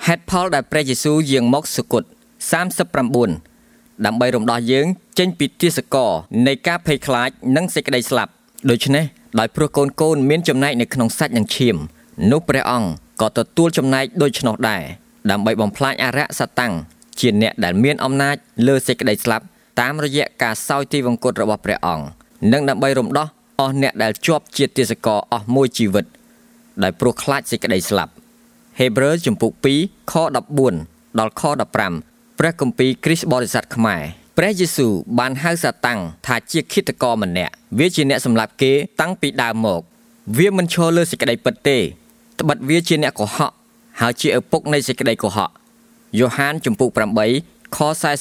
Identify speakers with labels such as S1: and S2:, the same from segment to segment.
S1: ហេតុផលដែលព្រះយេស៊ូវយាងមកសុគត39ដើម្បីរំដោះយើងចេញពីទាសករនៃការភ័យខ្លាចនិងសេចក្តីស្លាប់ដូច្នេះដោយព្រោះកូនមានចំណែកនៅក្នុងសាច់និងឈាមនោះព្រះអង្គក៏ទទួលចំណែកដូច្នោះដែរដើម្បីបំផ្លាញអារក្សសាតាំងជាអ្នកដែលមានអំណាចលើសេចក្តីស្លាប់តាមរយៈការសោយទីវង្គតរបស់ព្រះអង្គនិងដើម្បីរំដោះអស់អ្នកដែលជាប់ជាទាសករអស់មួយជីវិតដោយព្រោះខ្លាចសេចក្តីស្លាប់ហេព្រើរជំពូក2ខ14ដល់ខ15ព្រះគម្ពីរគ្រីស្ទបរិស័ទខ្មែរព្រះយេស៊ូវបានហៅសាតាំងថាជាឃាតករម្នាក់វាជាអ្នកសម្លាប់គេតាំងពីដើមមកវាមិនឈរលើសេចក្តីពិតទេត្បិតវាជាអ្នកកុហកហើយជាឪពុកនៃសេចក្តីកុហកយ៉ូហានជំពូក8ខ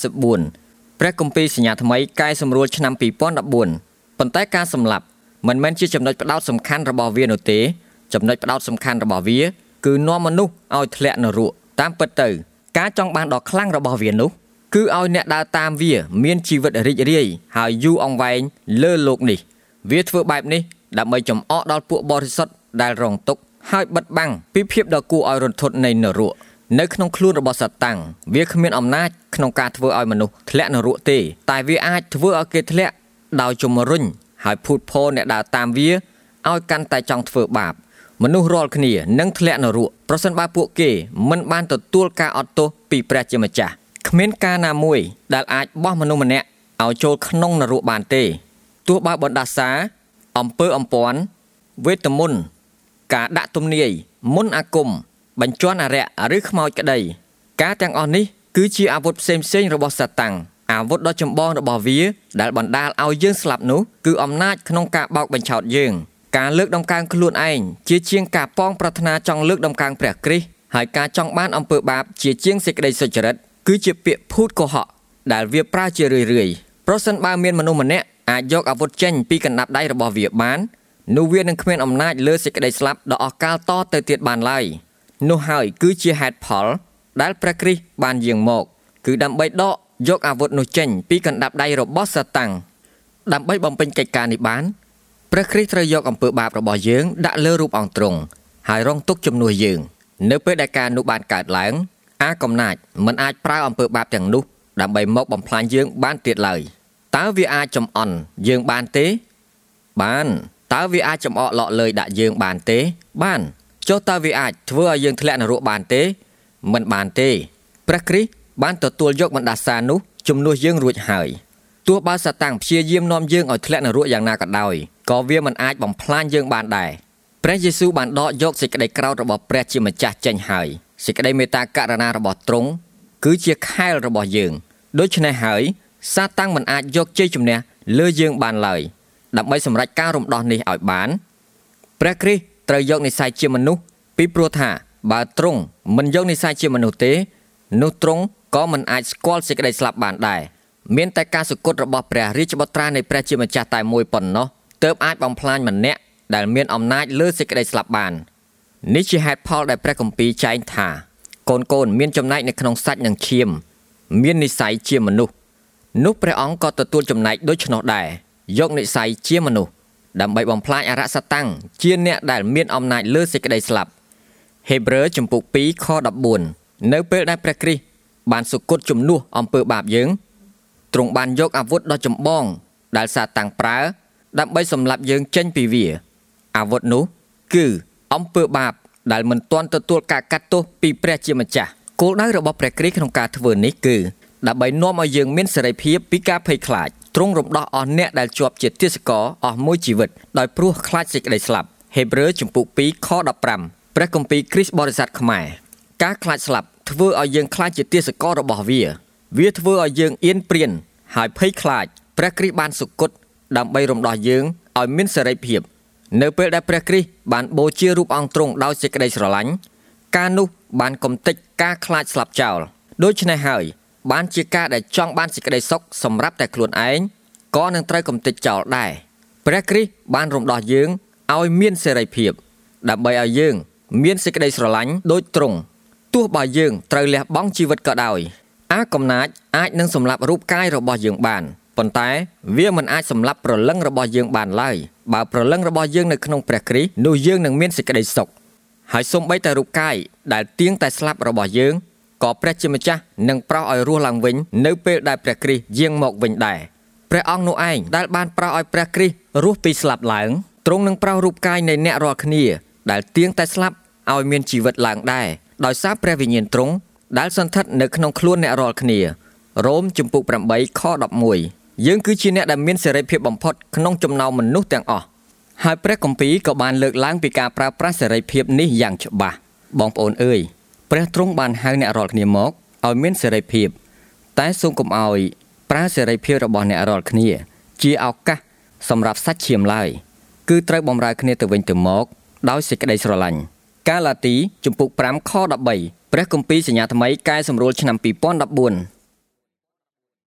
S1: 44ព្រះគម្ពីរសញ្ញាថ្មីកែសម្រួលឆ្នាំ2014ប៉ុន្តែការសម្លាប់មិនមែនជាចំណុចផ្ដោតសំខាន់របស់វានោះទេចំណុចផ្ដោតសំខាន់របស់វាគឺនាំមនុស្សឲ្យធ្លាក់នរកតាមពិតទៅការចង់បានដ៏ខ្លាំងរបស់វានោះគឺឲ្យអ្នកដើរតាមវាមានជីវិតរីករាយហើយយូរអង្វែងលើโลกនេះវាធ្វើបែបនេះដើម្បីចំអកដល់ពួកបរិសុទ្ធដែលរងទុក្ខហើយបិទបាំងពីភាពដ៏គួរឲ្យរន្ធត់នៃនរកនៅក្នុងខ្លួនរបស់សាតាំងវាគ្មានអំណាចក្នុងការធ្វើឲ្យមនុស្សធ្លាក់នរកទេតែវាអាចធ្វើឲ្យគេធ្លាក់ដោយជំរុញហើយភូតភរអ្នកដើរតាមវាឲ្យកាន់តែចង់ធ្វើបាបមនុស្សរាល់គ្នានឹងធ្លាក់នរកប្រសិនបើពួកគេមិនបានទទួលការអត់ទោសពីព្រះជាម្ចាស់គ្មានការណាមួយដែលអាចបោះមនុស្សម្នាក់ឲ្យចូលក្នុងនរកបានទេទោះបើបណ្ដាសាអំពើអំព័ន្ធវេទមន្តការដាក់ទំនាយមន្តអាគមបញ្ជាន់អារក្សឬខ្មោចក្តីការទាំងអស់នេះគឺជាអាវុធផ្សេងរបស់សាតាំងអាវុធដ៏ចម្បងរបស់វាដែលបណ្ដាលឲ្យយើងស្លាប់នោះគឺអំណាចក្នុងការបោកបញ្ឆោតយើងការលើកដំកើងខ្លួនឯងជាជាងការប៉ងប្រាថ្នាចង់លើកដំកើងព្រះគ្រីស្ទហើយការចង់បានអំពើបាបជាជាងសេចក្តីសុចរិតគឺជាពាក្យភូតកុហកដែលវាប្រើជារឿយប្រសិនបើមានមនុស្សម្នាក់អាចយកអាវុធចេញពីកណ្ដាប់ដៃរបស់វាបាននោះវានឹងគ្មានអំណាចលើសេចក្តីស្លាប់ដ៏អស់កលតទៅទៀតបានឡើយនោះហើយគឺជាហេតុផលដែលព្រះគ្រីស្ទបានយាងមកគឺដើម្បីដកយកអាវុធនោះចេញពីកណ្ដាប់ដៃរបស់សាតាំងដើម្បីបំពេញកិច្ចការនេះបានព្រះគ្រីស្ទត្រូវយកអំពើបាបរបស់យើងដាក់លើរូបអង្គទ្រង់ហើយរងទុក្ខជំនួសយើងនៅពេលដែលការនោះបានកើតឡើងអាកំណាចមិនអាចប្រើអំពើបាបទាំងនោះដើម្បីមកបំផ្លាញយើងបានទៀតឡើយតើវាអាចចំអន់យើងបានទេបានតើវាអាចចំអកលក់លើយដាក់យើងបានទេបានចុះតើវាអាចធ្វើឲ្យយើងធ្លាក់នរកបានទេមិនបានទេព្រះគ្រីស្ទបានទទួលយកបណ្ដាសានោះជំនួសយើងរួចហើយទោះបើសាតាំងព្យាយាមនាំយើងឲ្យធ្លាក់នរកយ៉ាងណាក៏ដោយក៏វាមិនអាចបំផ្លាញយើងបានដែរព្រះយេស៊ូវបានដកយកសេចក្តីក្រោធរបស់ព្រះជាម្ចាស់ចេញហើយសេចក្តីមេត្តាករុណារបស់ទ្រង់គឺជាខែលរបស់យើងដូច្នេះហើយសាតាំងមិនអាចយកជ័យជំនះលើយើងបានឡើយដើម្បីសម្រេចការរំដោះនេះឲ្យបានព្រះគ្រីស្ទត្រូវយកនិស្ស័យជាមនុស្សពីព្រោះថាបើទ្រង់មិនយកនិស្ស័យជាមនុស្សទេនោះទ្រង់ក៏មិនអាចស្គាល់សេចក្តីស្លាប់បានដែរមានតែការសុគតរបស់ព្រះរាជបុត្រានៃព្រះជាម្ចាស់តែមួយប៉ុណ្ណោះទើបអាចបំផ្លាញម្នាក់ដែលមានអំណាចលើសេចក្តីស្លាប់បាននេះជាហេតុផលដែលព្រះគម្ពីរចែងថាកូនមានចំណែកនៅក្នុងសាច់និងឈាមមាននិស្ស័យជាមនុស្សនោះព្រះអង្គក៏ទទួលចំណែកដូច្នោះដែរយកនិស្ស័យជាមនុស្សដើម្បីបំផ្លាញអារក្សសាតាំងជាអ្នកដែលមានអំណាចលើសេចក្តីស្លាប់ហេព្រើរជំពូក2ខ14នៅពេលដែលព្រះគ្រីស្ទបានសុគតជំនួសអំពើបាបយើងទ្រង់បានយកអាវុធដ៏ចម្បងដែលសាតាំងប្រើដើម្បីសម្លាប់យើងចេញពីវាអាវុធនោះគឺអំពើបាបដែលមិនទាន់ទទួលការកាត់ទោសពីព្រះជាម្ចាស់គោលដៅរបស់ព្រះគ្រីស្ទក្នុងការធ្វើនេះគឺដើម្បីនាំឲ្យយើងមានសេរីភាពពីការភ័យខ្លាចទ្រង់រំដោះអស់អ្នកដែលជាប់ជាទាសករអស់មួយជីវិតដោយព្រោះខ្លាចសេចក្តីស្លាប់ហេព្រើរជំពូក2ខ15ព្រះគម្ពីរគ្រីស្ទបរិស័ទខ្មែរការខ្លាចស្លាប់ធ្វើឲ្យយើងខ្លាចជាទាសកររបស់វាធ្វើឲ្យយើងអៀនព្រានហើយភ័យខ្លាចព្រះគ្រីស្ទបានសុគតដើម្បីរំដោះយើងឲ្យមានសេរីភាពនៅពេលដែលព្រះគ្រីស្ទបានបូជារូបអង្គទ្រង់ដោយសេចក្តីស្រឡាញ់ការនោះបានកំទេចការខ្លាចស្លាប់ចោលដូច្នេះហើយបានជាការដែលចង់បានសេចក្តីសុខសម្រាប់តែខ្លួនឯងក៏នឹងត្រូវកំទេចចោលដែរព្រះគ្រីស្ទបានរំដោះយើងឲ្យមានសេរីភាពដើម្បីឲ្យយើងមានសេចក្តីស្រឡាញ់ដូចទ្រង់ទោះបើយើងត្រូវលះបង់ជីវិតក៏ដោយអាកំណាចអាចនឹងសម្លាប់រូបកាយរបស់យើងបានប៉ុន្តែវាមិនអាចសម្លាប់ព្រលឹងរបស់យើងបានឡើយបើព្រលឹងរបស់យើងនៅក្នុងព្រះគ្រីស្ទនោះយើងនឹងមានសេចក្តីសុខហើយសូម្បីតែរូបកាយដែលទៀងតែស្លាប់របស់យើងក៏ព្រះជាម្ចាស់នឹងប្រោសឲ្យរស់ឡើងវិញនៅពេលដែលព្រះគ្រីស្ទយាងមកវិញដែរព្រះអង្គនោះឯងដែលបានប្រោសឲ្យព្រះគ្រីស្ទរស់ពីស្លាប់ឡើងទ្រង់នឹងប្រោសរូបកាយនៃអ្នករាល់គ្នាដែលទៀងតែស្លាប់ឲ្យមានជីវិតឡើងដែរដោយសារព្រះវិញ្ញាណទ្រង់ដែលសន្ធិដ្ឋនៅក្នុងខ្លួនអ្នករាល់គ្នារ៉ូមជំពូក8ខ11យើងគឺជាអ្នកដែលមានសេរីភាពបំផុតក្នុងចំណោមមនុស្សទាំងអស់ហើយព្រះគម្ពីរក៏បានលើកឡើងពីការប្រើប្រាស់សេរីភាពនេះយ៉ាងច្បាស់បងប្អូនអើយព្រះទ្រង់បានហៅអ្នករាល់គ្នាមកឲ្យមានសេរីភាពតែសូមកុំឲ្យប្រើសេរីភាពរបស់អ្នករាល់គ្នាជាឱកាសសម្រាប់សាច់ឈាមឡើយគឺត្រូវបម្រើគ្នាទៅវិញទៅមកដោយសេចក្តីស្រឡាញ់កាឡាទីជំពូក5ខ13ព្រះគម្ពីរសញ្ញាថ្មីកែសម្រួលឆ្នាំ2014